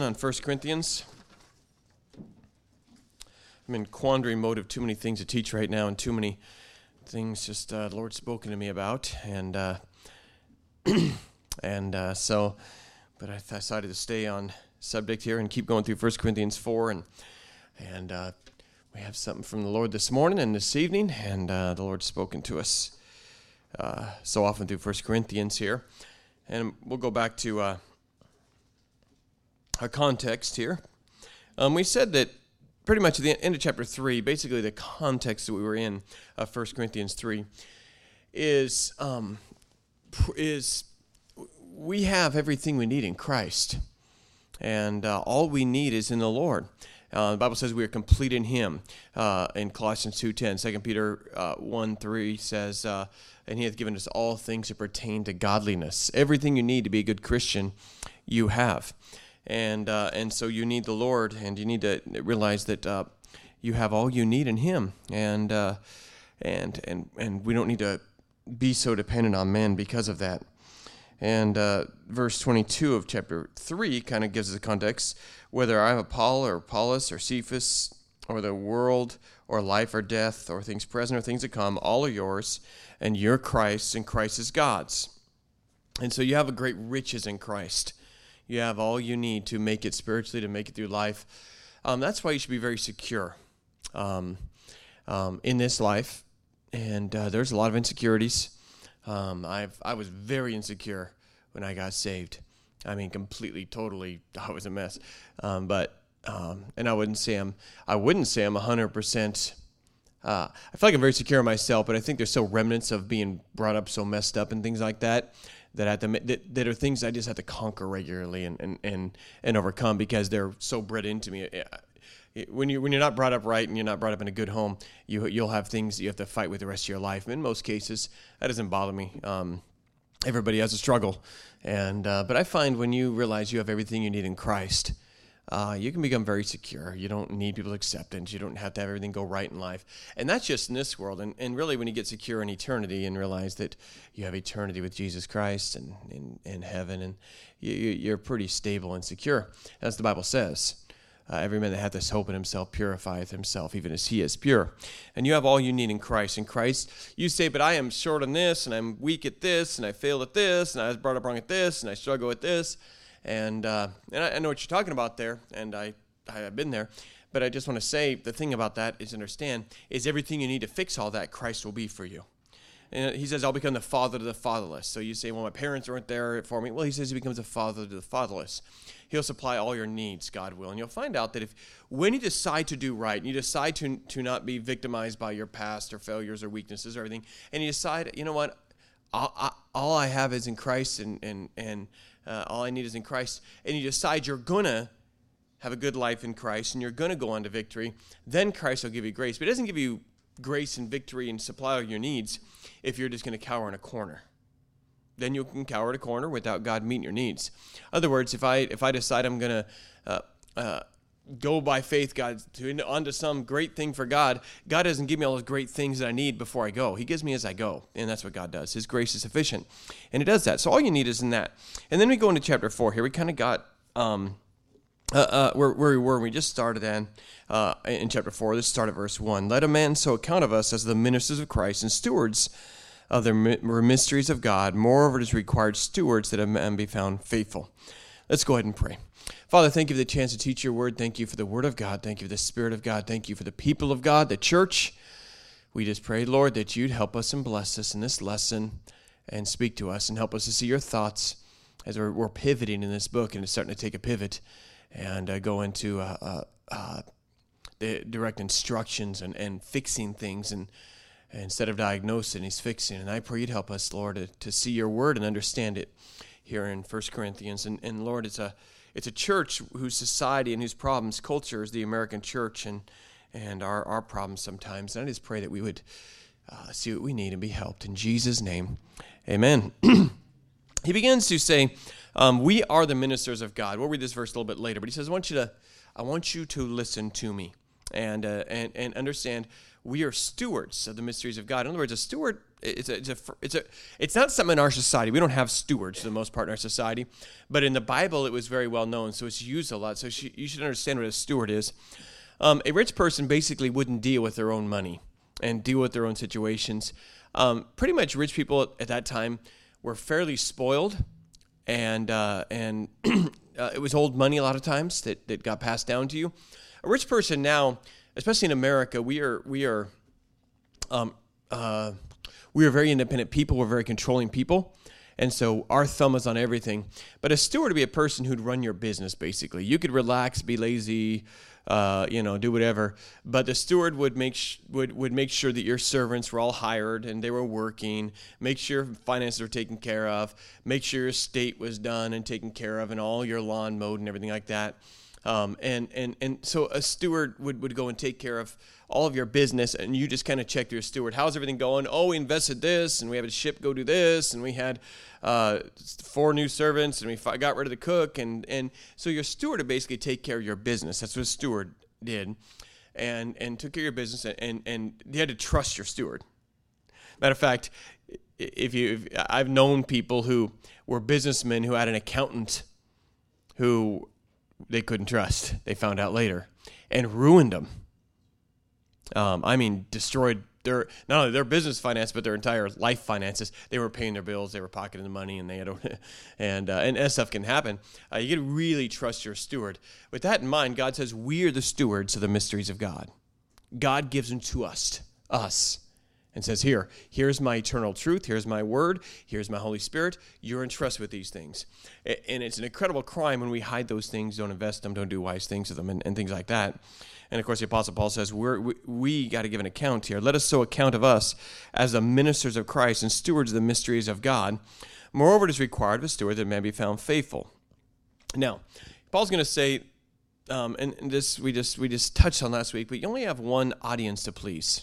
on 1 Corinthians. I'm in quandary mode of too many things to teach right now and too many things just the Lord's spoken to me about. And but I decided to stay on subject here and keep going through 1 Corinthians 4. And we have something from the Lord this morning and this evening, and the Lord's spoken to us so often through 1 Corinthians here. And we'll go back to our context here. We said that pretty much at the end of chapter 3, basically the context that we were in, 1 Corinthians 3, is we have everything we need in Christ. And all we need is in the Lord. The Bible says we are complete in Him. In Colossians 2:10, 2 Peter 1:3 says, and He hath given us all things that pertain to godliness. Everything you need to be a good Christian, you have. And so you need the Lord, and you need to realize that you have all you need in Him. And we don't need to be so dependent on men because of that. And verse 22 of chapter 3 kind of gives us the context. Whether I have Paul or Apollos or Cephas or the world or life or death or things present or things to come, all are yours, and you're Christ's, and Christ is God's. And so you have a great riches in Christ. You have all you need to make it spiritually, to make it through life. That's why you should be very secure in this life. And there's a lot of insecurities. I was very insecure when I got saved. I mean, completely, totally, I was a mess. And I wouldn't say I'm 100%. I feel like I'm very secure in myself, but I think there's still remnants of being brought up so messed up and things like that that are things I just have to conquer regularly and overcome because they're so bred into me. When you're not brought up right and you're not brought up in a good home, you'll have things that you have to fight with the rest of your life. In most cases, that doesn't bother me. Everybody has a struggle, but I find when you realize you have everything you need in Christ, you can become very secure. You don't need people's acceptance. You don't have to have everything go right in life. And that's just in this world. And really when you get secure in eternity and realize that you have eternity with Jesus Christ and in heaven, and you're pretty stable and secure, as the Bible says. Every man that hath this hope in himself purifieth himself, even as he is pure. And you have all you need in Christ. In Christ, you say, but I am short on this, and I'm weak at this, and I failed at this, and I was brought up wrong at this, and I struggle at this. And I know what you're talking about there, and I've been there. But I just want to say the thing about that is understand, is everything you need to fix all that, Christ will be for you. And he says, I'll become the father to the fatherless. So you say, well, my parents weren't there for me. Well, he says he becomes a father to the fatherless. He'll supply all your needs, God will. And you'll find out that when you decide to do right, and you decide to not be victimized by your past or failures or weaknesses or everything, and you decide, you know what, all I have is in Christ, and all I need is in Christ, and you decide you're going to have a good life in Christ, and you're going to go on to victory, then Christ will give you grace. But he doesn't give you grace and victory and supply all your needs if you're just going to cower in a corner. Then you can cower in a corner without God meeting your needs. In other words, if I decide I'm going to go by faith, God, onto some great thing for God, God doesn't give me all those great things that I need before I go. He gives me as I go, and that's what God does. His grace is sufficient, and it does that. So all you need is in that. And then we go into chapter 4 here. We kind of got where we were. We just started in chapter 4. Let's start at verse 1. Let a man so account of us as the ministers of Christ and stewards of the mysteries of God. Moreover, it is required stewards that a man be found faithful. Let's go ahead and pray. Father, thank you for the chance to teach your word. Thank you for the word of God. Thank you for the Spirit of God. Thank you for the people of God, the church. We just pray, Lord, that you'd help us and bless us in this lesson and speak to us and help us to see your thoughts as we're pivoting in this book and it's starting to take a pivot and go into the direct instructions and fixing things and instead of diagnosing, he's fixing. And I pray you'd help us, Lord, to see your word and understand it here in 1 Corinthians. And Lord, it's a church whose society and whose problems, culture is the American church and our problems sometimes. And I just pray that we would see what we need and be helped. In Jesus' name, amen. He begins to say, we are the ministers of God. We'll read this verse a little bit later, but he says, I want you to listen to me and understand we are stewards of the mysteries of God. In other words, a steward It's not something in our society. We don't have stewards for the most part in our society, but in the Bible it was very well known, so it's used a lot. So you should understand what a steward is. A rich person basically wouldn't deal with their own money and deal with their own situations. Pretty much rich people at that time were fairly spoiled, and it was old money a lot of times that got passed down to you. A rich person now, especially in America, we are very independent people. We're very controlling people. And so our thumb is on everything. But a steward would be a person who'd run your business, basically. You could relax, be lazy, do whatever. But the steward would make sure that your servants were all hired and they were working, make sure finances were taken care of, make sure your estate was done and taken care of, and all your lawn mowed and everything like that. And so a steward would go and take care of all of your business, and you just kind of check your steward. How's everything going? Oh, we invested this, and we have a ship go do this, and we had 4 new servants, and we got rid of the cook. And so your steward would basically take care of your business. That's what a steward did, and took care of your business, and you had to trust your steward. Matter of fact, I've known people who were businessmen who had an accountant who they couldn't trust. They found out later and ruined them. Destroyed not only their business finance, but their entire life finances. They were paying their bills, they were pocketing the money, and they had and that stuff can happen. You can really trust your steward. With that in mind, God says we are the stewards of the mysteries of God. God gives them to us, and says, here's my eternal truth, here's my word, here's my Holy Spirit, you're entrusted with these things. And it's an incredible crime when we hide those things, don't invest them, don't do wise things with them, and things like that. And of course, the Apostle Paul says, we got to give an account here. Let us so account of us as the ministers of Christ and stewards of the mysteries of God. Moreover, it is required of a steward that a man be found faithful. Now, Paul's going to say, and this we just touched on last week, but you only have one audience to please.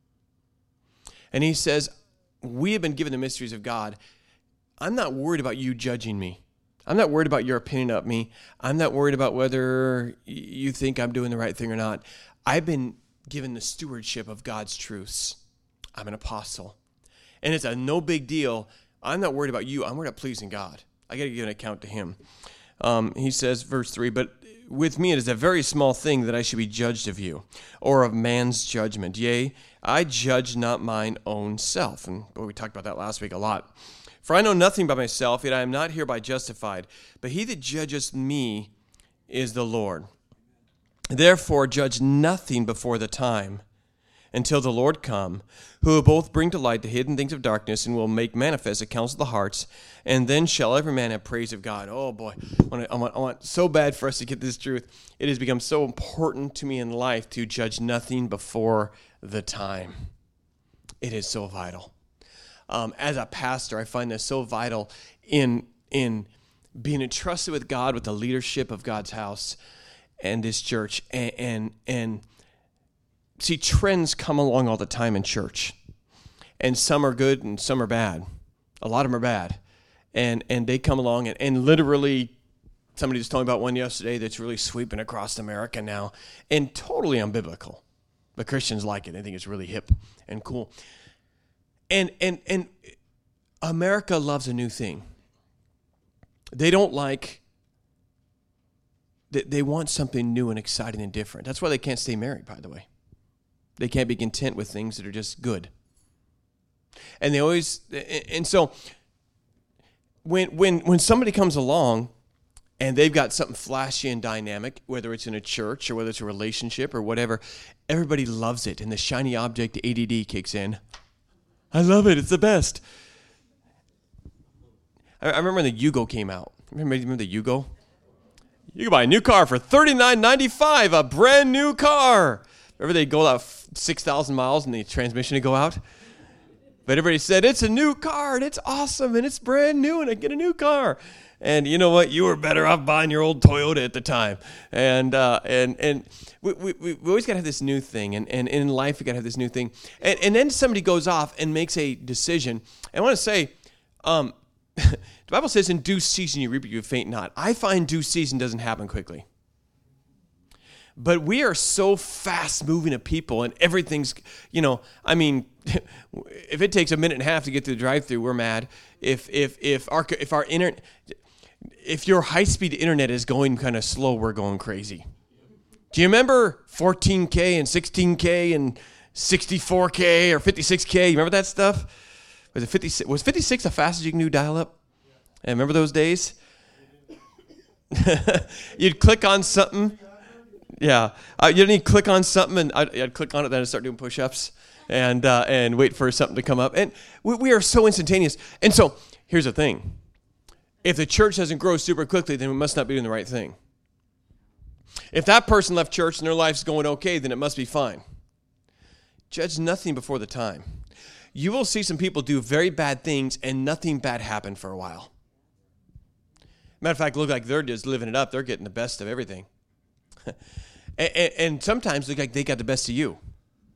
And he says, we have been given the mysteries of God. I'm not worried about you judging me. I'm not worried about your opinion of me. I'm not worried about whether you think I'm doing the right thing or not. I've been given the stewardship of God's truths. I'm an apostle. And it's a no big deal. I'm not worried about you. I'm worried about pleasing God. I got to give an account to him. He says, verse 3, but with me it is a very small thing that I should be judged of you, or of man's judgment. Yea, I judge not mine own self. And we talked about that last week a lot. For I know nothing by myself, yet I am not hereby justified. But he that judgeth me is the Lord. Therefore judge nothing before the time, until the Lord come, who will both bring to light the hidden things of darkness, and will make manifest the counsels of the hearts. And then shall every man have praise of God. Oh boy, I want so bad for us to get this truth. It has become so important to me in life to judge nothing before the time. It is so vital. As a pastor, I find this so vital in being entrusted with God, with the leadership of God's house and this church. And see, trends come along all the time in church. And some are good and some are bad. A lot of them are bad. And they come along and literally, somebody just told me about one yesterday that's really sweeping across America now and totally unbiblical. But Christians like it. They think it's really hip and cool. And America loves a new thing. They don't like, they want something new and exciting and different. That's why they can't stay married, by the way. They can't be content with things that are just good. And they always, and so when somebody comes along and they've got something flashy and dynamic, whether it's in a church or whether it's a relationship or whatever, everybody loves it. And the shiny object ADD kicks in. I love it. It's the best. I remember when the Yugo came out. Remember the Yugo? You can buy a new car for $39.95, a brand new car. Remember they go out 6,000 miles and the transmission would go out? But everybody said, it's a new car, and it's awesome, and it's brand new, and I get a new car. And you know what? You were better off buying your old Toyota at the time. And we always got to have this new thing. And in life, we got to have this new thing. And then somebody goes off and makes a decision. And I want to say, the Bible says in due season you reap, you faint not. I find due season doesn't happen quickly. But we are so fast moving of people, and everything's, I mean, if it takes a minute and a half to get through the drive-thru, we're mad. If our internet, if your high-speed internet is going kind of slow, we're going crazy. Do you remember 14K and 16K and 64K or 56K? You remember that stuff? Was it 56? Was 56 the fastest you can do dial-up? And remember those days? You'd click on something. Yeah, you didn't click on something, and I'd click on it, then I'd start doing push-ups and wait for something to come up. And we are so instantaneous. And so here's the thing. If the church doesn't grow super quickly, then we must not be doing the right thing. If that person left church and their life's going okay, then it must be fine. Judge nothing before the time. You will see some people do very bad things and nothing bad happen for a while. Matter of fact, look like they're just living it up. They're getting the best of everything. And sometimes look like they got the best of you.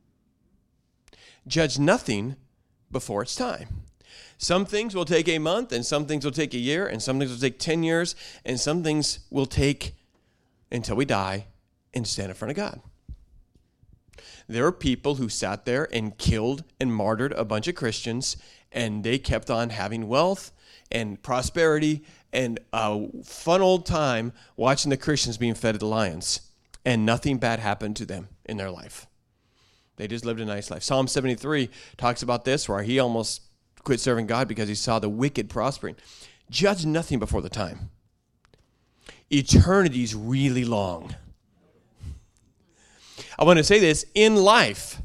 Judge nothing before it's time. Some things will take a month, and some things will take a year, and some things will take 10 years, and some things will take until we die and stand in front of God. There are people who sat there and killed and martyred a bunch of Christians, and they kept on having wealth and prosperity and a fun old time watching the Christians being fed to the lions, and nothing bad happened to them in their life. They just lived a nice life. Psalm 73 talks about this, where he almost quit serving God because he saw the wicked prospering. Judge nothing before the time. Eternity's really long. I want to say this, in life,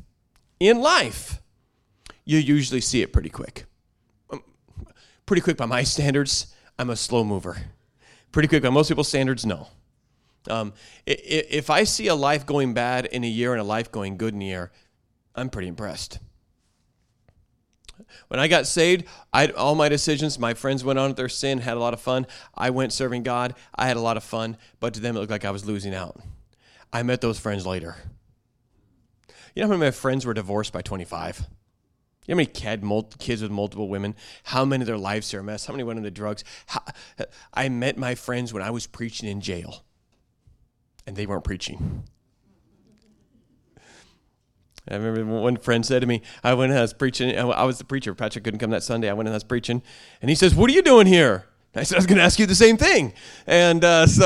you usually see it pretty quick. Pretty quick by my standards. I'm a slow mover. Pretty quick by most people's standards, no. If I see a life going bad in a year and a life going good in a year, I'm pretty impressed. When I got saved, all my decisions, my friends went on with their sin, had a lot of fun. I went serving God. I had a lot of fun, but to them it looked like I was losing out. I met those friends later. You know how many of my friends were divorced by 25? You know how many kids with multiple women? How many of their lives are a mess? How many went into drugs? I met my friends when I was preaching in jail, and they weren't preaching. I remember one friend said to me, I went and I was preaching. I was the preacher. Patrick couldn't come that Sunday. I went and I was preaching. And he says, "What are you doing here?" And I said, "I was going to ask you the same thing." And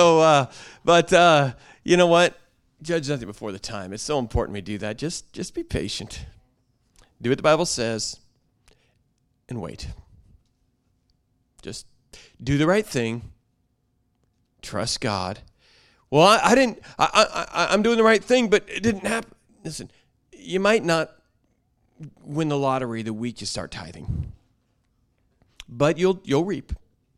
you know what? Judge nothing before the time. It's so important we do that. Just be patient. Do what the Bible says and wait. Just do the right thing. Trust God. Well, I'm doing the right thing, but it didn't happen. Listen, you might not win the lottery the week you start tithing, but you'll reap.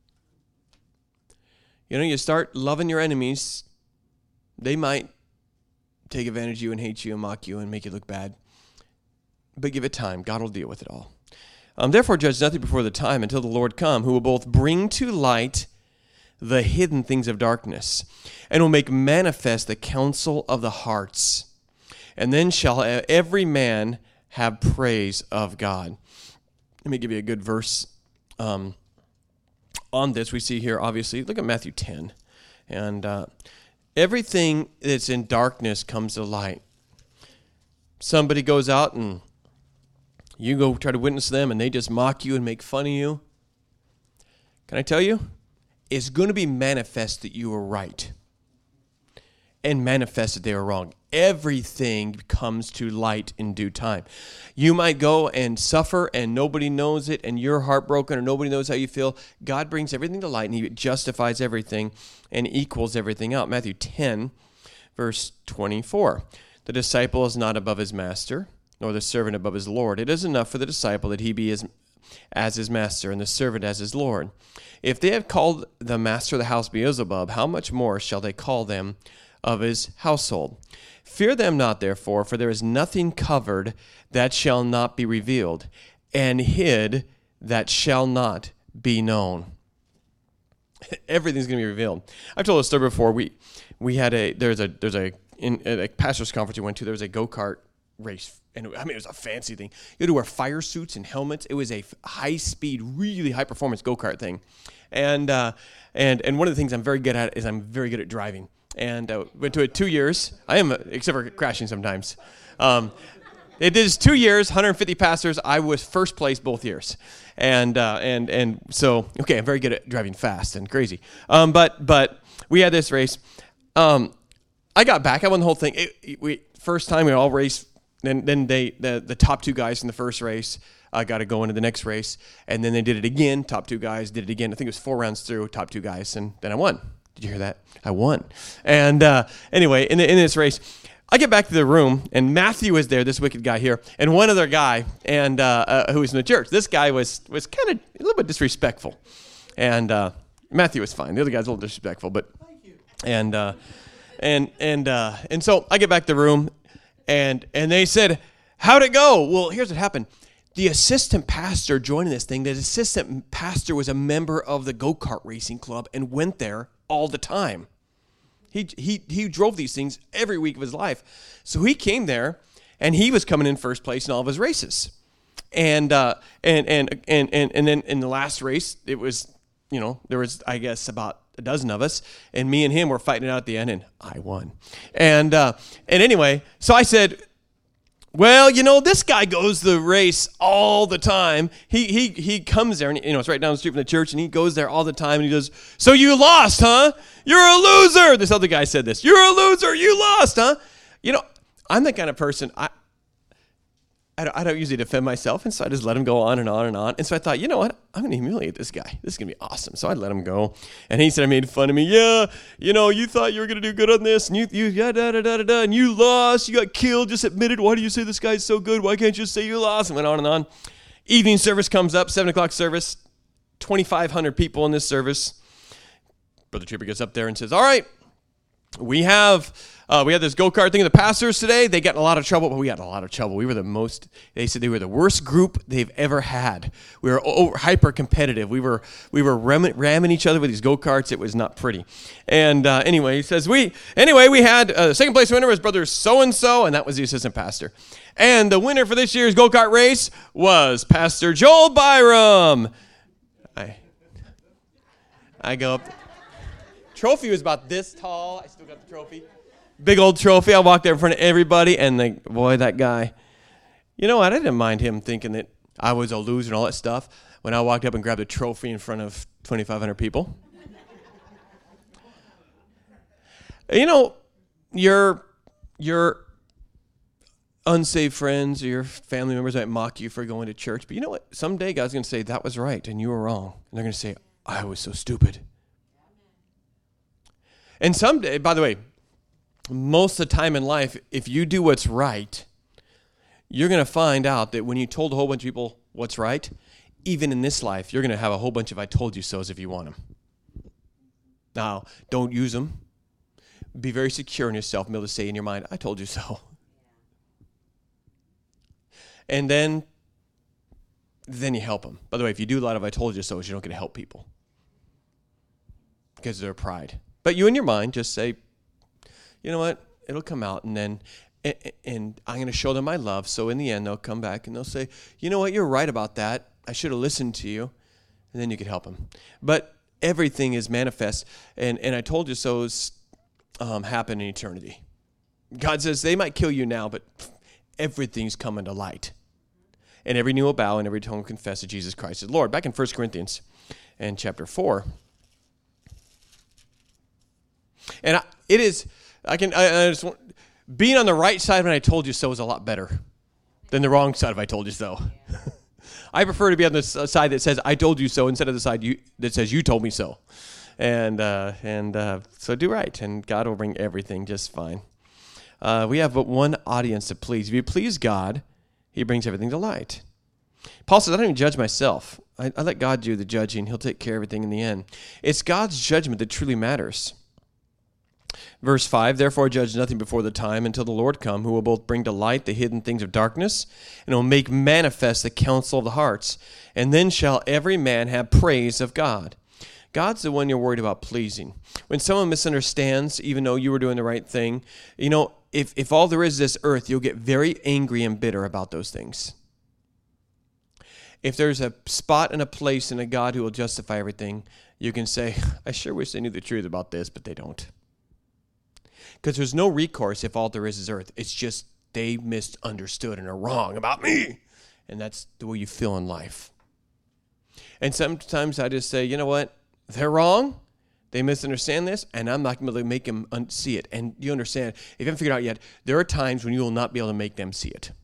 You start loving your enemies, they might take advantage of you and hate you and mock you and make you look bad. But give it time. God will deal with it all. Therefore, judge nothing before the time until the Lord come, who will both bring to light the hidden things of darkness and will make manifest the counsel of the hearts. And then shall every man have praise of God. Let me give you a good verse on this. We see here, obviously, look at Matthew 10. And everything that's in darkness comes to light. Somebody goes out and you go try to witness them and they just mock you and make fun of you. Can I tell you? It's going to be manifest that you were right and manifest that they were wrong. Everything comes to light in due time. You might go and suffer and nobody knows it and you're heartbroken or nobody knows how you feel. God brings everything to light and he justifies everything and equals everything out. Matthew 10, verse 24. The disciple is not above his master, nor the servant above his Lord. It is enough for the disciple that he be as his master and the servant as his Lord. If they have called the master of the house Beelzebub, how much more shall they call them of his household? Fear them not, therefore, for there is nothing covered that shall not be revealed, and hid that shall not be known. Everything's going to be revealed. I've told a story before. We had there's a pastor's conference we went to. There was a go-kart race, and it was a fancy thing. You had to wear fire suits and helmets. It was a high-speed, really high-performance go-kart thing, and one of the things I'm very good at is I'm very good at driving. and went to it 2 years. I am, except for crashing sometimes. It did 2 years, 150 pastors. I was first place both years, and so okay, I'm very good at driving fast and crazy. But we had this race. I got back. I won the whole thing. First time we all raced. Then the top 2 guys in the first race got to go into the next race, and then they did it again. Top 2 guys did it again. I think it was 4 rounds through. Top 2 guys, and then I won. Did you hear that? I won. And anyway, in this race, I get back to the room, and Matthew was there, this wicked guy here, and one other guy, and who was in the church. This guy was kind of a little bit disrespectful, and Matthew was fine. The other guy's a little disrespectful, but and so I get back to the room, and they said, "How'd it go?" Well, here's what happened. The assistant pastor joining this thing, the assistant pastor was a member of the go-kart racing club and went there all the time. He drove these things every week of his life. So he came there, and he was coming in first place in all of his races. And then in the last race, it was, there was, I guess, about a dozen of us, and me and him were fighting it out at the end, and I won. And anyway, so I said, well, this guy goes the race all the time. He comes there, and it's right down the street from the church, and he goes there all the time, and he goes, "So you lost, huh? You're a loser." This other guy said this. "You're a loser. You lost, huh?" I'm the kind of person, I don't usually defend myself, and so I just let him go on and on and on. And so I thought, you know what? I'm going to humiliate this guy. This is going to be awesome. So I let him go. And he said, I made fun of me. "Yeah, you thought you were going to do good on this, and and you lost. You got killed. Just admit it. Why do you say this guy's so good? Why can't you just say you lost?" And went on and on. Evening service comes up, 7 o'clock service, 2,500 people in this service. Brother Trooper gets up there and says, "All right, we have this go-kart thing of the pastors today. They got in a lot of trouble, but we got in a lot of trouble. We were they said they were the worst group they've ever had. We were hyper competitive. We were ramming each other with these go-karts. It was not pretty." And anyway, he says, we had the second place winner was brother so-and-so, and that was the assistant pastor. And the winner for this year's go-kart race was Pastor Joel Byram. I go up. Trophy was about this tall. I still got the trophy. Big old trophy. I walked there in front of everybody, and that guy. You know what? I didn't mind him thinking that I was a loser and all that stuff when I walked up and grabbed a trophy in front of 2,500 people. Your unsaved friends or your family members might mock you for going to church, but you know what? Someday God's going to say, "That was right, and you were wrong." And they're going to say, "I was so stupid." And someday, by the way, most of the time in life, if you do what's right, you're going to find out that when you told a whole bunch of people what's right, even in this life, you're going to have a whole bunch of "I told you so's" if you want them. Now, don't use them. Be very secure in yourself and be able to say in your mind, "I told you so." And then you help them. By the way, if you do a lot of "I told you so's," you don't get to help people because of their pride. But you in your mind just say, "You know what? It'll come out, and then and I'm going to show them my love." So in the end, they'll come back and they'll say, "You know what? You're right about that. I should have listened to you." And then you can help them. But everything is manifest, and "I told you so's" happen in eternity. God says they might kill you now, but everything's coming to light. And every knee will bow and every tongue will confess that Jesus Christ is Lord. Back in 1 Corinthians and chapter 4. And being on the right side when "I told you so" is a lot better than the wrong side of "I told you so." I prefer to be on the side that says "I told you so" instead of the side that says "you told me so." And so do right, and God will bring everything just fine. We have but one audience to please. If you please God, He brings everything to light. Paul says, "I don't even judge myself. I let God do the judging. He'll take care of everything in the end." It's God's judgment that truly matters. Verse 5, "Therefore judge nothing before the time until the Lord come, who will both bring to light the hidden things of darkness, and will make manifest the counsel of the hearts. And then shall every man have praise of God." God's the one you're worried about pleasing. When someone misunderstands, even though you were doing the right thing, if all there is this earth, you'll get very angry and bitter about those things. If there's a spot and a place in a God who will justify everything, you can say, "I sure wish they knew the truth about this," but they don't. Because there's no recourse if all there is earth. It's just they misunderstood and are wrong about me. And that's the way you feel in life. And sometimes I just say, you know what? They're wrong. They misunderstand this, and I'm not going to be able to make them see it. And you understand, if you haven't figured it out yet, there are times when you will not be able to make them see it.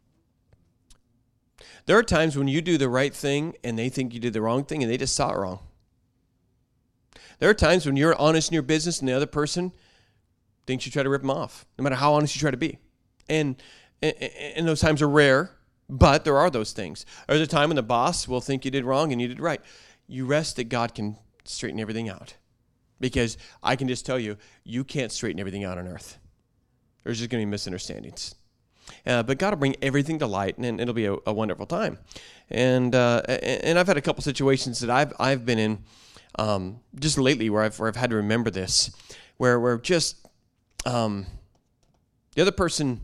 There are times when you do the right thing, and they think you did the wrong thing, and they just saw it wrong. There are times when you're honest in your business, and the other person thinks you try to rip them off, no matter how honest you try to be. And those times are rare, but there are those things. There's a time when the boss will think you did wrong and you did right. You rest that God can straighten everything out. Because I can just tell you, you can't straighten everything out on earth. There's just going to be misunderstandings. But God will bring everything to light, and it'll be a wonderful time. And I've had a couple situations that I've been in just lately where I've had to remember this, where just the other person,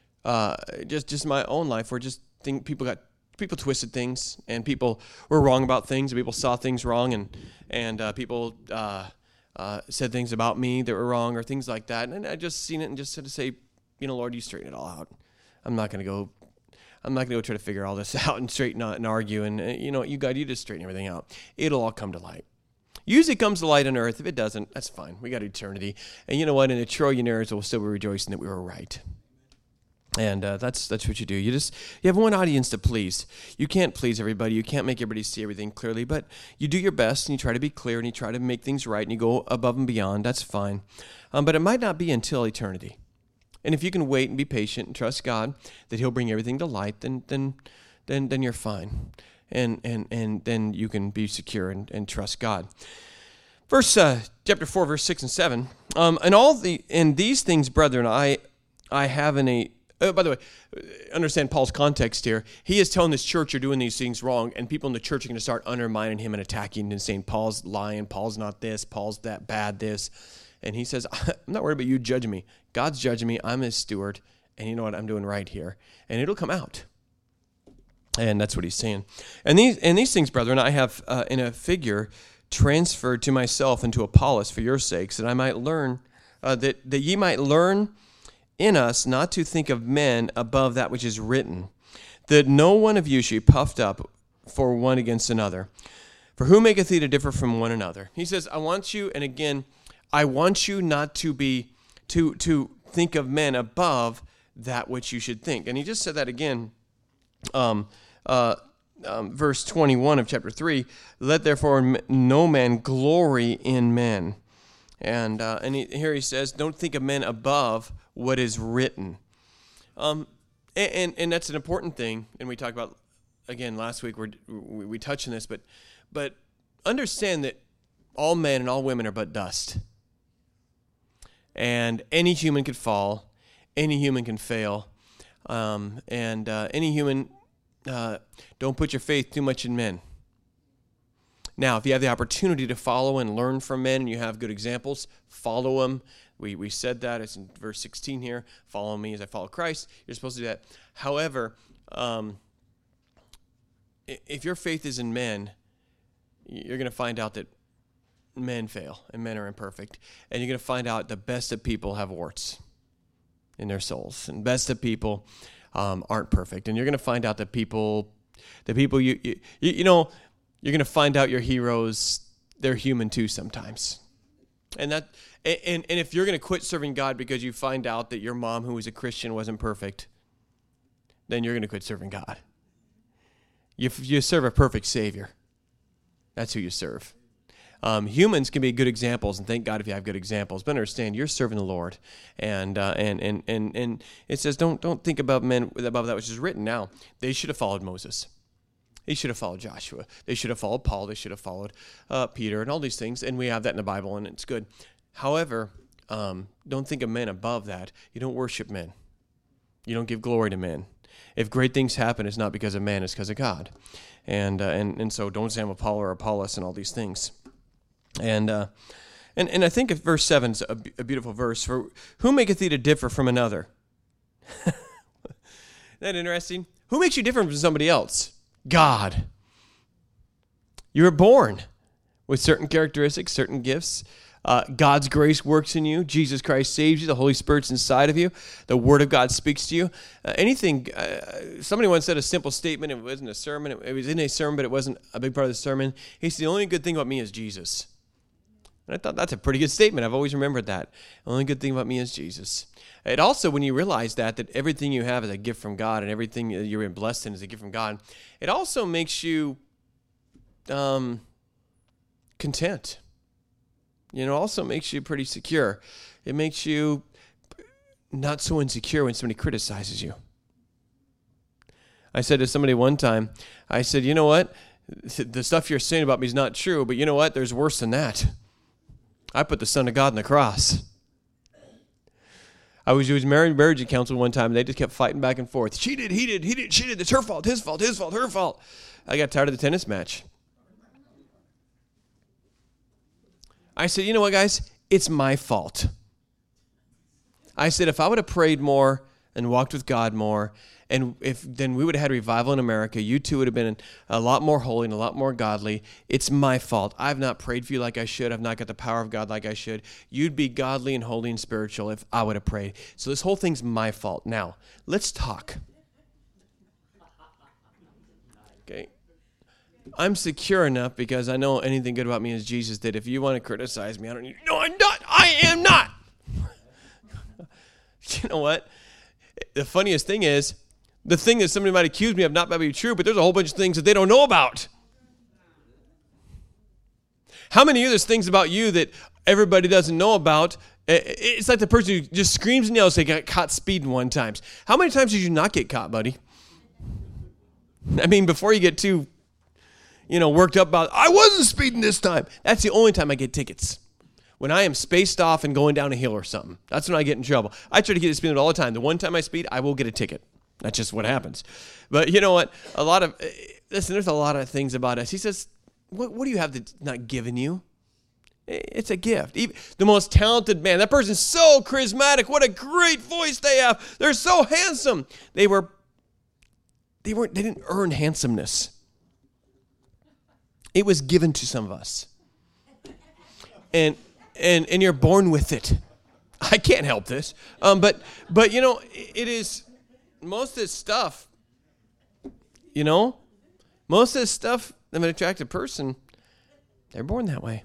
just my own life, where just people twisted things, and people were wrong about things, and people saw things wrong, and people said things about me that were wrong or things like that. And I just seen it and just had to say, Lord, you straighten it all out. I'm not going to go try to figure all this out and straighten out and argue. And you just straighten everything out. It'll all come to light. Usually it comes to light on earth. If it doesn't, that's fine. We got eternity. And you know what? And the trillionaires will still be rejoicing that we were right. And that's what you do. You have one audience to please. You can't please everybody. You can't make everybody see everything clearly, but you do your best, and you try to be clear, and you try to make things right, and you go above and beyond. That's fine. But it might not be until eternity. And if you can wait and be patient and trust God that He'll bring everything to light, then you're fine. And then you can be secure and trust God. Chapter 4, verse 6 and 7. In these things, brethren, I have by the way, understand Paul's context here. He is telling this church you're doing these things wrong, and people in the church are going to start undermining him and attacking and saying, Paul's lying, Paul's not this, Paul's that bad this. And he says, I'm not worried about you judging me. God's judging me. I'm his steward, and you know what? I'm doing right here. And it'll come out. And that's what he's saying. And these things, brethren, I have in a figure transferred to myself and to Apollos for your sakes, that I might learn, that ye might learn in us not to think of men above that which is written, that no one of you should be puffed up for one against another. For who maketh thee to differ from one another? He says, I want you, and again, I want you not to be, to think of men above that which you should think. And he just said that again, verse 21 of chapter 3, let therefore no man glory in men. And here he says, don't think of men above what is written. And that's an important thing. And we talked about, again, last week, we touched on this, but understand that all men and all women are but dust. And any human could fall. Any human can fail. Any human, don't put your faith too much in men. Now, if you have the opportunity to follow and learn from men, and you have good examples, follow them. We said that. It's in verse 16 here. Follow me as I follow Christ. You're supposed to do that. However, if your faith is in men, you're going to find out that men fail and men are imperfect. And you're going to find out the best of people have warts in their souls. And best of people aren't perfect. And you're going to find out that you're going to find out your heroes, they're human too sometimes. And if you're going to quit serving God because you find out that your mom, who was a Christian, wasn't perfect, then you're going to quit serving God. You serve a perfect Savior. That's who you serve. Humans can be good examples, and thank God if you have good examples. But understand, you're serving the Lord, and it says don't think about men above that which is written. Now, they should have followed Moses. They should have followed Joshua. They should have followed Paul. They should have followed Peter and all these things. And we have that in the Bible, and it's good. However, don't think of men above that. You don't worship men. You don't give glory to men. If great things happen, it's not because of man, it's because of God. And so don't say I'm Apollo or Apollos and all these things. And I think verse 7 is a beautiful verse. For who maketh thee to differ from another? Isn't that interesting? Who makes you different from somebody else? God. You were born with certain characteristics, certain gifts. God's grace works in you. Jesus Christ saves you. The Holy Spirit's inside of you. The Word of God speaks to you. Somebody once said a simple statement. It wasn't a sermon. It was in a sermon, but it wasn't a big part of the sermon. He said, the only good thing about me is Jesus. And I thought that's a pretty good statement. I've always remembered that. The only good thing about me is Jesus. It also, when you realize that everything you have is a gift from God and everything that you're blessed in is a gift from God, it also makes you content. It also makes you pretty secure. It makes you not so insecure when somebody criticizes you. I said to somebody one time, I said, you know what? The stuff you're saying about me is not true, but you know what? There's worse than that. I put the Son of God on the cross. I was marriage counsel one time, and they just kept fighting back and forth. She did, he did, she did. It's her fault, his fault, her fault. I got tired of the tennis match. I said, you know what, guys? It's my fault. I said, if I would have prayed more and walked with God more, then we would have had revival in America. You two would have been a lot more holy and a lot more godly. It's my fault. I've not prayed for you like I should. I've not got the power of God like I should. You'd be godly and holy and spiritual if I would have prayed. So this whole thing's my fault. Now, let's talk. Okay. I'm secure enough because I know anything good about me is Jesus that if you want to criticize me, I don't need. No, I'm not. I am not. You know what? The funniest thing is, the thing that somebody might accuse me of not might be true, but there's a whole bunch of things that they don't know about. How many of there's things about you that everybody doesn't know about? It's like the person who just screams and yells they got caught speeding one time. How many times did you not get caught, buddy? I mean, before you get too, worked up about, I wasn't speeding this time. That's the only time I get tickets. When I am spaced off and going down a hill or something. That's when I get in trouble. I try to get a speed limit all the time. The one time I speed, I will get a ticket. That's just what happens. But you know what? There's a lot of things about us. He says, what do you have that's not given you? It's a gift. Even the most talented man, that person's so charismatic. What a great voice they have. They're so handsome. They didn't earn handsomeness. It was given to some of us. And you're born with it. I can't help this. But it is most of this stuff, most of this stuff of an attractive person, they're born that way.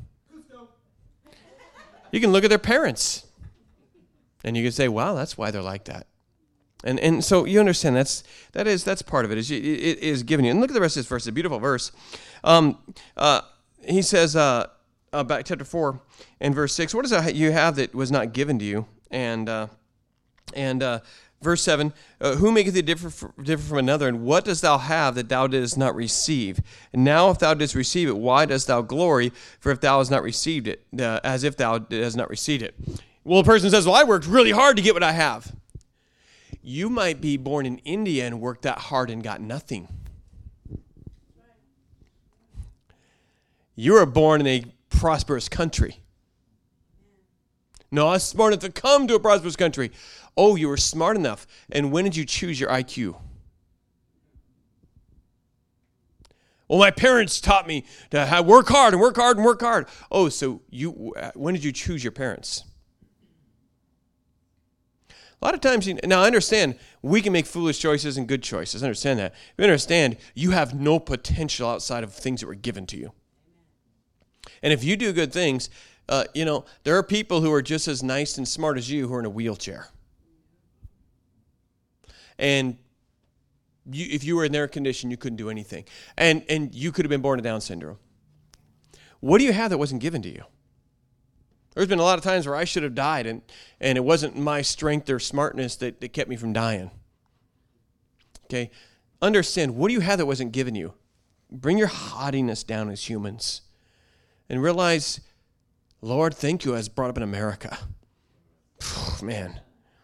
You can look at their parents and you can say, wow, that's why they're like that. And so you understand that's part of it. It is given you. And look at the rest of this verse. It's a beautiful verse. He says, back chapter 4 and verse 6, what is that you have that was not given to you? And verse 7, who maketh thee differ from another, and what dost thou have that thou didst not receive? And now if thou didst receive it, why dost thou glory, for if thou hast not received it, as if thou hast not received it? Well, the person says, well, I worked really hard to get what I have. You might be born in India and worked that hard and got nothing. You were born in a prosperous country. No, I was smart enough to come to a prosperous country. Oh, you were smart enough. And when did you choose your IQ? Well, my parents taught me to work hard and work hard and work hard. Oh, so when did you choose your parents? A lot of times, now I understand we can make foolish choices and good choices. I understand that. You understand you have no potential outside of things that were given to you. And if you do good things, there are people who are just as nice and smart as you who are in a wheelchair. And if you were in their condition, you couldn't do anything. And you could have been born with Down syndrome. What do you have that wasn't given to you? There's been a lot of times where I should have died, and it wasn't my strength or smartness that kept me from dying. Okay? Understand, what do you have that wasn't given you? Bring your haughtiness down as humans. And realize, Lord, thank you I was brought up in America. Man.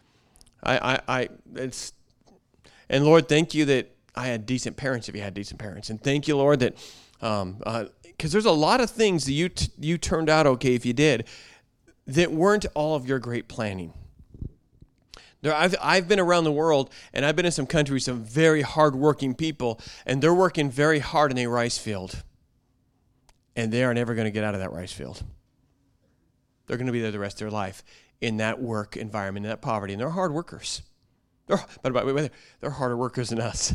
And Lord, thank you that I had decent parents if you had decent parents. And thank you, Lord, that, because there's a lot of things that you turned out okay if you did, that weren't all of your great planning. I've been around the world, and I've been in some countries, some very hard-working people, and they're working very hard in a rice field. And they are never going to get out of that rice field. they're going to be there the rest of their life in that work environment, in that poverty, and they're hard workers. They're harder workers than us.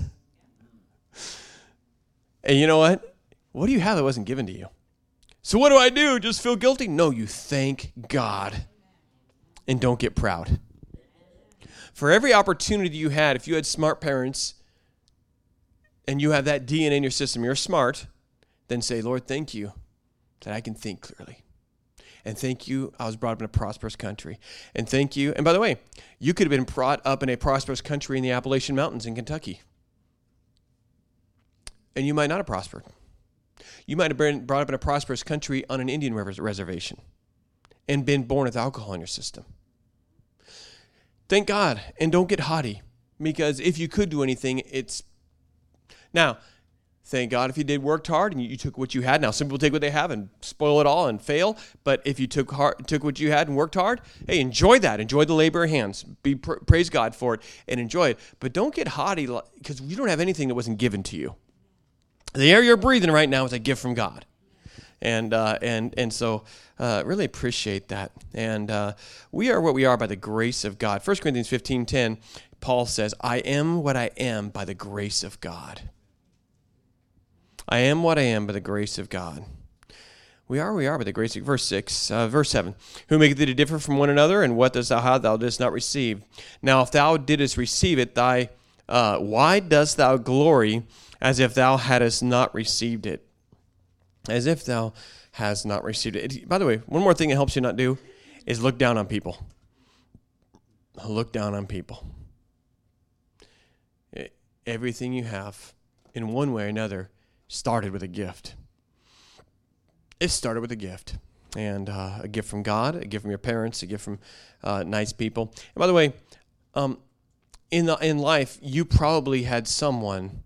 And you know what? What do you have that wasn't given to you? So what do I do? Just feel guilty? No, you thank God and don't get proud. For every opportunity you had, if you had smart parents and you have that DNA in your system, you're smart, then say, Lord, thank you that I can think clearly. And thank you, I was brought up in a prosperous country. And thank you, and by the way, you could have been brought up in a prosperous country in the Appalachian Mountains in Kentucky. And you might not have prospered. You might have been brought up in a prosperous country on an Indian reservation and been born with alcohol in your system. Thank God, and don't get haughty, because if you could do anything, it's... Now, thank God if you worked hard and you took what you had. Now, some people take what they have and spoil it all and fail, but if you took what you had and worked hard, hey, enjoy that. Enjoy the labor of hands. Praise God for it and enjoy it. But don't get haughty, because you don't have anything that wasn't given to you. The air you're breathing right now is a gift from God. And so really appreciate that. And we are what we are by the grace of God. 1 Corinthians 15:10, Paul says, I am what I am by the grace of God. I am what I am by the grace of God. We are by the grace of verse 7. Who maketh thee to differ from one another, and what dost thou have thou didst not receive? Now if thou didst receive it, why dost thou glory as if thou hadst not received it? As if thou hast not received it. By the way, one more thing that helps you not do is look down on people. Look down on people. Everything you have, in one way or another, started with a gift. It started with a gift. And a gift from God, a gift from your parents, a gift from nice people. And by the way, in life, you probably had someone...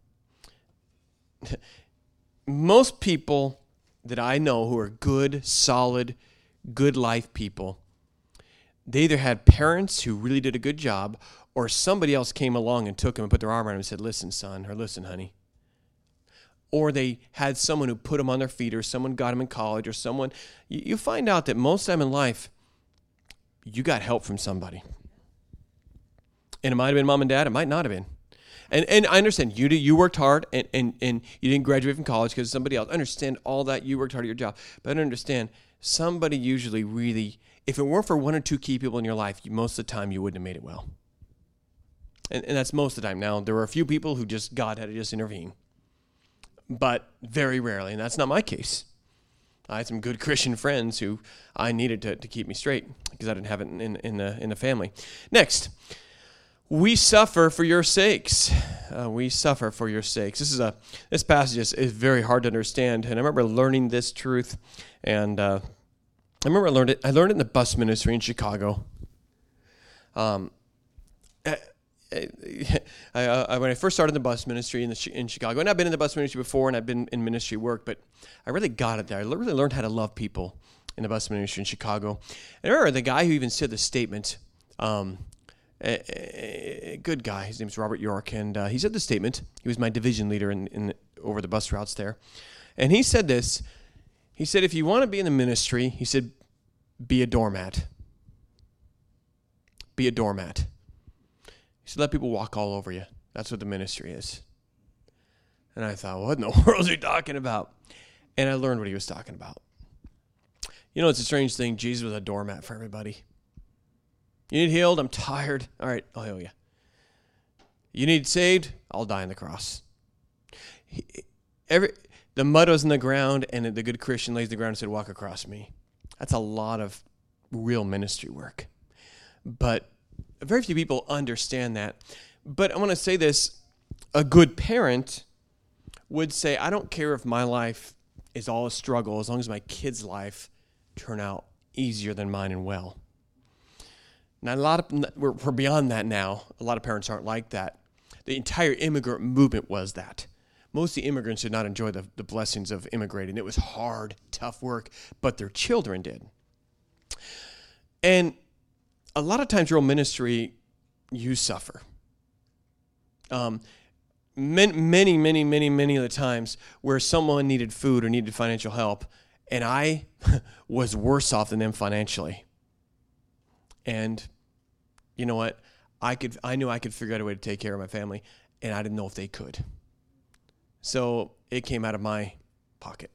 Most people that I know who are good, solid, good life people, they either had parents who really did a good job, or somebody else came along and took them and put their arm around them and said, listen, son, or listen, honey. Or they had someone who put them on their feet, or someone got them in college, or someone. You find out that most of the time in life, you got help from somebody. And it might have been mom and dad. It might not have been. And I understand you worked hard and you didn't graduate from college because of somebody else. I understand all that. You worked hard at your job. But I understand somebody usually really, if it weren't for one or two key people in your life, most of the time you wouldn't have made it well. And that's most of the time. Now, there were a few people who God had to just intervene. But very rarely, and that's not my case. I had some good Christian friends who I needed to keep me straight because I didn't have it in the family. Next. We suffer for your sakes. We suffer for your sakes. This passage is very hard to understand, and I remember learning this truth, and I learned it in the bus ministry in Chicago. When I first started the bus ministry in Chicago, and I've been in the bus ministry before, and I've been in ministry work, but I really got it there. I really learned how to love people in the bus ministry in Chicago. And I remember the guy who even said the statement. A good guy. His name's Robert York, and he said the statement. He was my division leader in over the bus routes there, and he said this. He said, "If you want to be in the ministry, he said, be a doormat. Be a doormat." He said, "Let people walk all over you. That's what the ministry is." And I thought, what in the world is he talking about? And I learned what he was talking about. You know, it's a strange thing. Jesus was a doormat for everybody. You need healed? I'm tired. All right, I'll heal you. You need saved? I'll die on the cross. The mud was in the ground, and the good Christian lays the ground and said, walk across me. That's a lot of real ministry work. But very few people understand that. But I want to say this. A good parent would say, I don't care if my life is all a struggle as long as my kid's life turn out easier than mine and well. Now, we're beyond that now. A lot of parents aren't like that. The entire immigrant movement was that. Most of the immigrants did not enjoy the blessings of immigrating. It was hard, tough work, but their children did. And a lot of times, real ministry, you suffer. Many of the times where someone needed food or needed financial help, And I was worse off than them financially. And you know what? I knew I could figure out a way to take care of my family, and I didn't know if they could. So it came out of my pocket.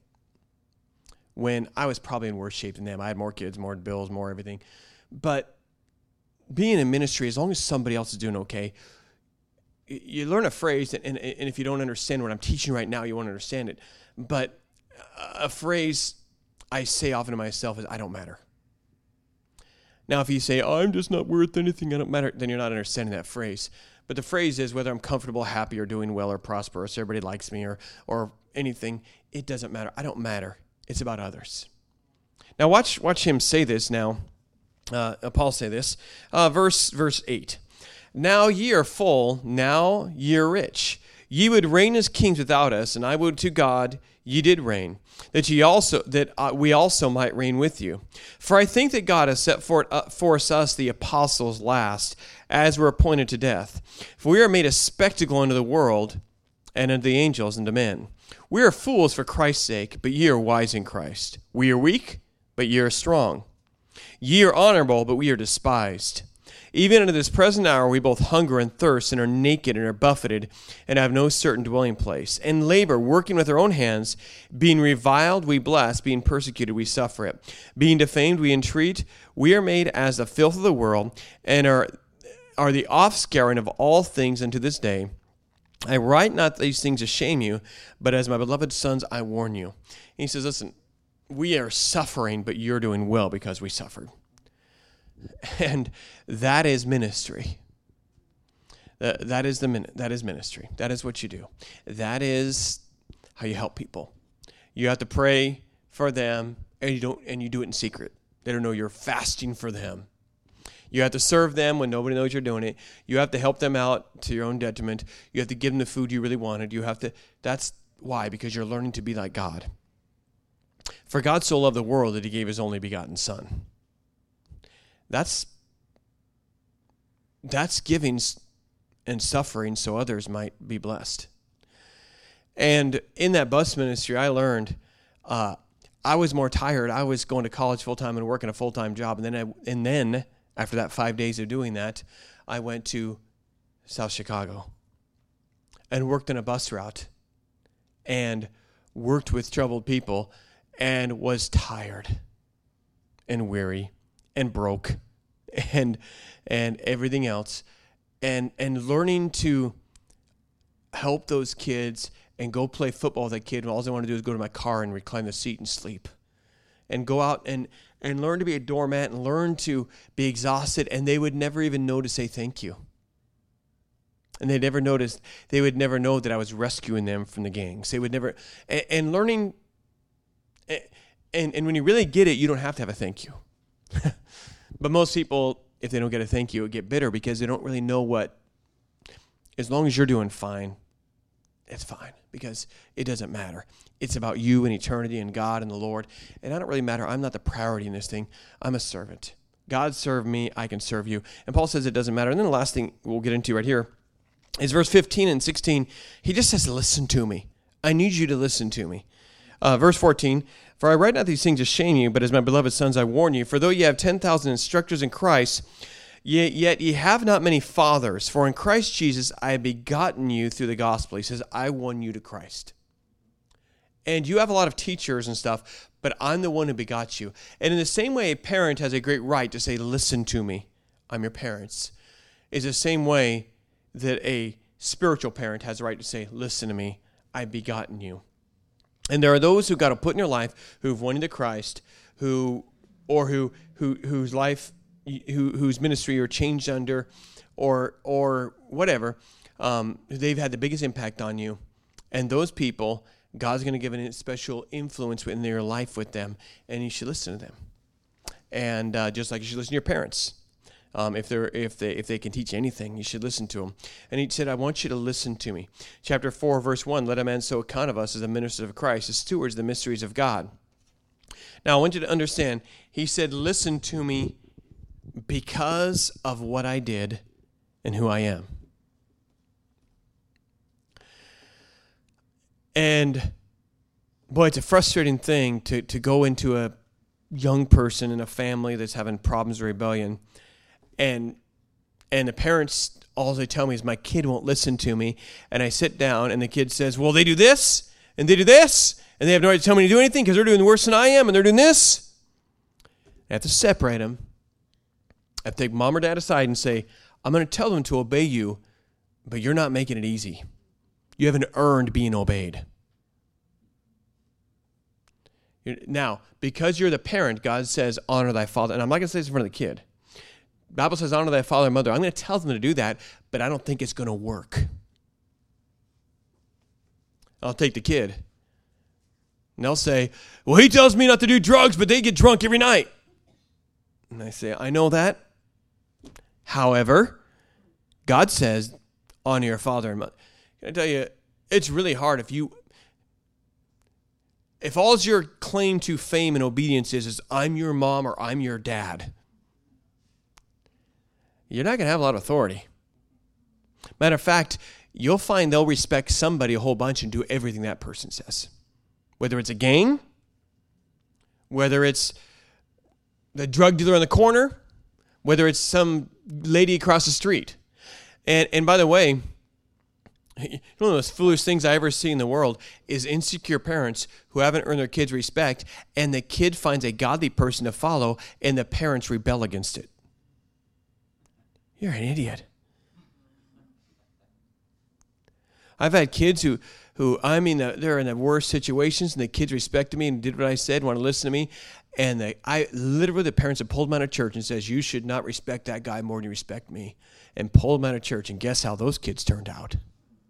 When I was probably in worse shape than them. I had more kids, more bills, more everything. But being in ministry, as long as somebody else is doing okay, you learn a phrase, and if you don't understand what I'm teaching right now, you won't understand it. But a phrase I say often to myself is, I don't matter. Now, if you say, I'm just not worth anything, I don't matter, then you're not understanding that phrase. But the phrase is, whether I'm comfortable, happy, or doing well, or prosperous, everybody likes me, or anything, it doesn't matter. I don't matter. It's about others. Now, watch him say this now. Paul say this. Verse 8. Now ye are full, now ye are rich. Ye would reign as kings without us, and I would to God ye did reign, that we also might reign with you. For I think that God has set forth us the apostles last, as were appointed to death. For we are made a spectacle unto the world, and unto the angels, and to men. We are fools for Christ's sake, but ye are wise in Christ. We are weak, but ye are strong. Ye are honorable, but we are despised. Even unto this present hour we both hunger and thirst, and are naked, and are buffeted, and have no certain dwelling place, and labor, working with our own hands. Being reviled, we bless. Being persecuted, we suffer it. Being defamed, we entreat. We are made as the filth of the world, and are the offscouring of all things unto this day. I write not these things to shame you, but as my beloved sons, I warn you. And he says, listen, we are suffering, but you're doing well because we suffered. And that is ministry. That is ministry. That is what you do. That is how you help people. You have to pray for them, and you do it in secret. They don't know you're fasting for them. You have to serve them when nobody knows you're doing it. You have to help them out to your own detriment. You have to give them the food you really wanted. That's why, because you're learning to be like God. For God so loved the world that he gave his only begotten Son. That's giving and suffering so others might be blessed. And in that bus ministry, I learned I was more tired. I was going to college full-time and working a full-time job. And then after that 5 days of doing that, I went to South Chicago and worked in a bus route and worked with troubled people and was tired and weary and broke and everything else, and learning to help those kids and go play football with that kid, and all I want to do is go to my car and recline the seat and sleep, and go out and learn to be a doormat and learn to be exhausted, and they would never even know to say thank you. And they would never know that I was rescuing them from the gangs. They would never, and learning, and when you really get it, you don't have to have a thank you. But most people, if they don't get a thank you, get bitter because they don't really know what, as long as you're doing fine, it's fine because it doesn't matter. It's about you and eternity and God and the Lord. And I don't really matter. I'm not the priority in this thing. I'm a servant. God served me. I can serve you. And Paul says it doesn't matter. And then the last thing we'll get into right here is verse 15 and 16. He just says, listen to me. I need you to listen to me. Verse 14, for I write not these things to shame you, but as my beloved sons I warn you, for though ye have 10,000 instructors in Christ, yet ye have not many fathers. For in Christ Jesus I have begotten you through the gospel. He says, I won you to Christ. And you have a lot of teachers and stuff, but I'm the one who begot you. And in the same way a parent has a great right to say, listen to me, I'm your parents, is the same way that a spiritual parent has a right to say, listen to me, I've begotten you. And there are those who got to put in your life who've won into Christ, whose life, whose ministry you're changed under, or whatever. They've had the biggest impact on you, and those people, God's going to give a special influence in their life with them, and you should listen to them. And just like you should listen to your parents. If they can teach anything, you should listen to them. And he said, I want you to listen to me. Chapter 4, verse 1, let a man so account of us as the ministers of Christ, as stewards of the mysteries of God. Now, I want you to understand, he said, listen to me because of what I did and who I am. And boy, it's a frustrating thing to go into a young person in a family that's having problems with rebellion, and the parents, all they tell me is my kid won't listen to me, and I sit down and the kid says, well, they do this and they do this and they have no right to tell me to do anything because they're doing worse than I am and they're doing this. I have to separate them. I have to take mom or dad aside and say, I'm going to tell them to obey you, but you're not making it easy. You haven't earned being obeyed. Now, because you're the parent, God says, honor thy father. And I'm not going to say this in front of the kid. The Bible says, honor thy father and mother. I'm going to tell them to do that, but I don't think it's going to work. I'll take the kid. And they'll say, well, he tells me not to do drugs, but they get drunk every night. And I say, I know that. However, God says, honor your father and mother. Can I tell you, it's really hard if all your claim to fame and obedience is I'm your mom or I'm your dad, you're not going to have a lot of authority. Matter of fact, you'll find they'll respect somebody a whole bunch and do everything that person says. Whether it's a gang, whether it's the drug dealer on the corner, whether it's some lady across the street. And by the way, one of the most foolish things I ever see in the world is insecure parents who haven't earned their kids' respect, and the kid finds a godly person to follow, and the parents rebel against it. You're an idiot. I've had kids who they're in the worst situations, and the kids respected me and did what I said, want to listen to me, and the parents have pulled them out of church and says, you should not respect that guy more than you respect me, and pulled them out of church, and guess how those kids turned out?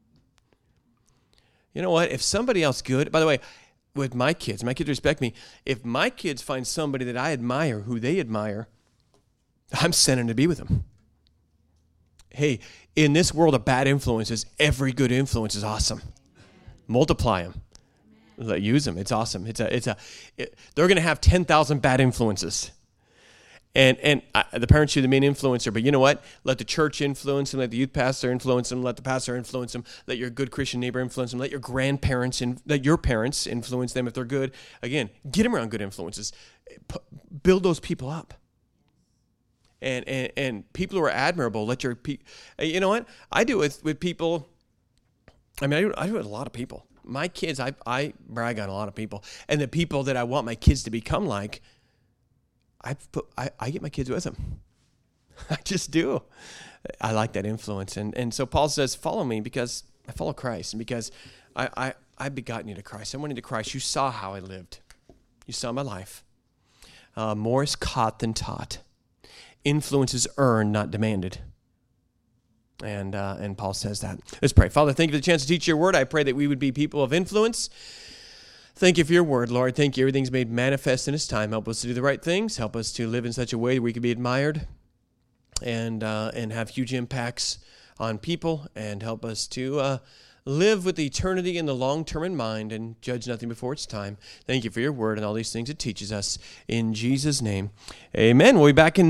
You know what? If somebody else good, by the way, with my kids respect me. If my kids find somebody that I admire, who they admire, I'm sending to be with them. Hey, in this world of bad influences, every good influence is awesome. Multiply them. Use them. It's awesome. They're going to have 10,000 bad influences. And the parents should be the main influencer, but you know what? Let the church influence them, let the youth pastor influence them, let the pastor influence them, let your good Christian neighbor influence them, let your grandparents, let your parents influence them if they're good. Again, get them around good influences. Build those people up. And people who are admirable, you know what? I do it with people. I do it with a lot of people. My kids, I brag on a lot of people. And the people that I want my kids to become like, I get my kids with them. I just do. I like that influence. And so Paul says, follow me because I follow Christ. And because I've begotten you to Christ. I went into Christ. You saw how I lived. You saw my life. More is caught than taught. Influence is earned, not demanded. And Paul says that. Let's pray. Father, thank you for the chance to teach your word. I pray that we would be people of influence. Thank you for your word, Lord. Thank you. Everything's made manifest in its time. Help us to do the right things. Help us to live in such a way that we can be admired and have huge impacts on people. And help us to live with eternity and the long term in mind and judge nothing before its time. Thank you for your word and all these things it teaches us. In Jesus' name, amen. We'll be back in